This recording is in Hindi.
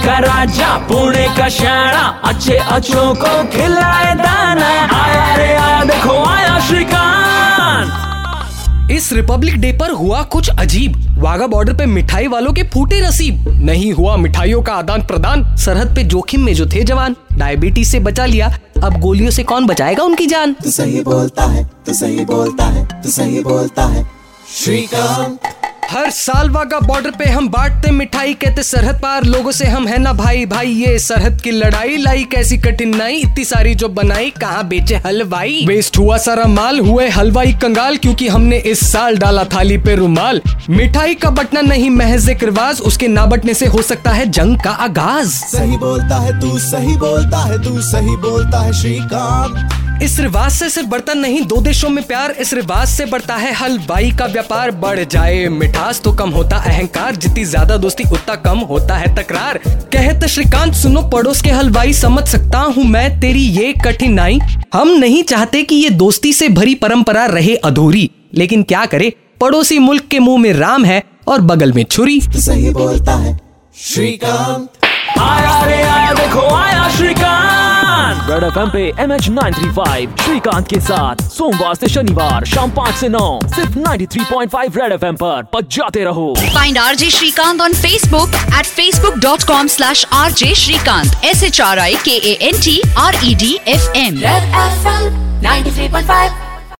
का राजा पुणे का शाना, अच्छे अच्छों को खिलाए दाना। आया रे आया, देखो आया श्रीकांत। इस रिपब्लिक डे पर हुआ कुछ अजीब। वाघा बॉर्डर पे मिठाई वालों के फूटे नसीब। नहीं हुआ मिठाइयों का आदान प्रदान। सरहद पे जोखिम में जो थे जवान, डायबिटीज से बचा लिया, अब गोलियों से कौन बचाएगा उनकी जान। तू सही बोलता है, तू सही बोलता है, तू सही बोलता है श्रीकांत। हर साल वाघा बॉर्डर पे हम बांटते मिठाई, कहते सरहद पार लोगों से हम है ना भाई। भाई ये सरहद की लड़ाई लाई कैसी कठिनाई, इतनी सारी जो बनाई कहाँ बेचे हलवाई। वेस्ट हुआ सारा माल, हुए हलवाई कंगाल, क्योंकि हमने इस साल डाला थाली पे रुमाल। मिठाई का बटना नहीं महज एक रिवाज, उसके ना बटने से हो सकता है जंग का आगाज। सही बोलता है तू, सही बोलता है तू, सही बोलता है श्रीकांत। इस रिवाज से सिर्फ बढ़ता नहीं दो देशों में प्यार, इस रिवाज से बढ़ता है हलवाई का व्यापार। बढ़ जाए मिठास तो कम होता अहंकार, जितनी ज्यादा दोस्ती उतना कम होता है तकरार। कहते श्रीकांत सुनो पड़ोस के हलवाई, समझ सकता हूँ मैं तेरी ये कठिनाई। हम नहीं चाहते कि ये दोस्ती से भरी परंपरा रहे अधूरी, लेकिन क्या करे पड़ोसी मुल्क के मुंह में राम है और बगल में छुरी। सही बोलता है श्रीकांत। आया रे आया, देखो आया श्रीकांत। रेड एफएम पे MH 935 श्रीकांत के साथ सोमवार से शनिवार शाम 5 से 9 सिर्फ 93.5 रेड एफएम पर बजाते रहो। Find RJ Shrikant on Facebook at facebook.com/RJ Shrikant SHRIKANT RED FM 93.5